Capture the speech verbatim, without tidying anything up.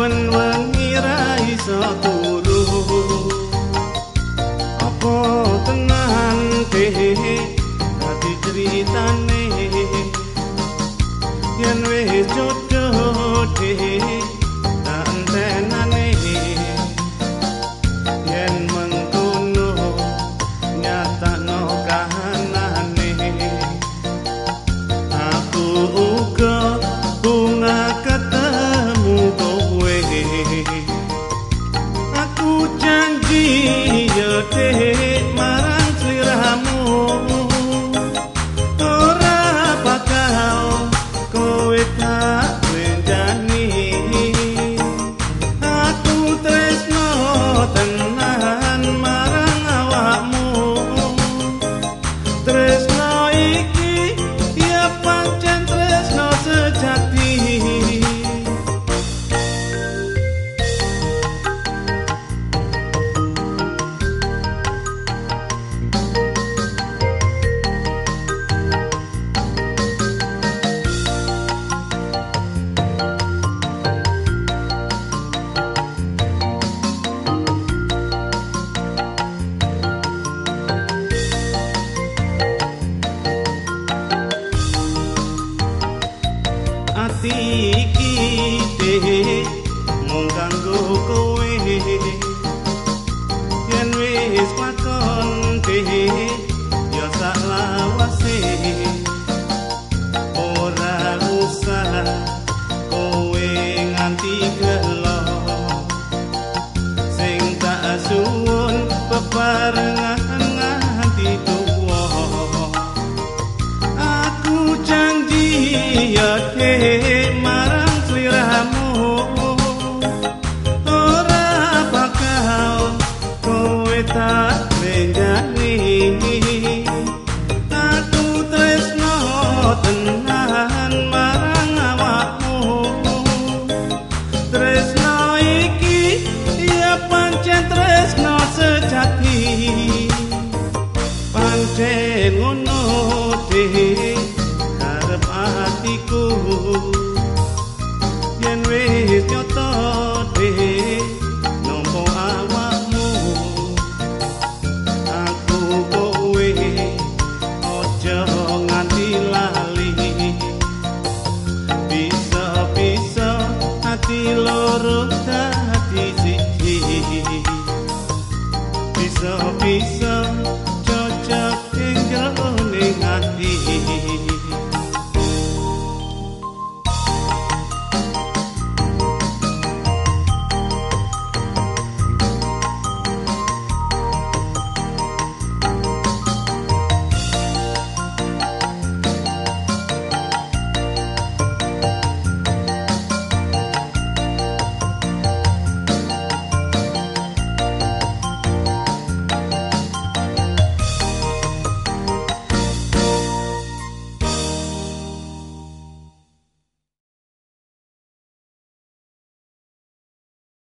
wengi ra iso turu apa tenan dhewe dadi critane yen wis jodoh dhewe tak entenane yen mengkono nyatano kahanane aku uga bunga ketemu kowe aku janji ya dek marang sliramu ora bakal kowe tak wendani aku tresno tenan marang awakmu tresno iki ya pancen tresno sejati. Ati iki dhewe mung kanggo kowe yen wis lakon dhewe ya sak lawase ora usah kowe nganti gelo sing tak suwun bebarengan nganti tuwa aku janji ya dhewe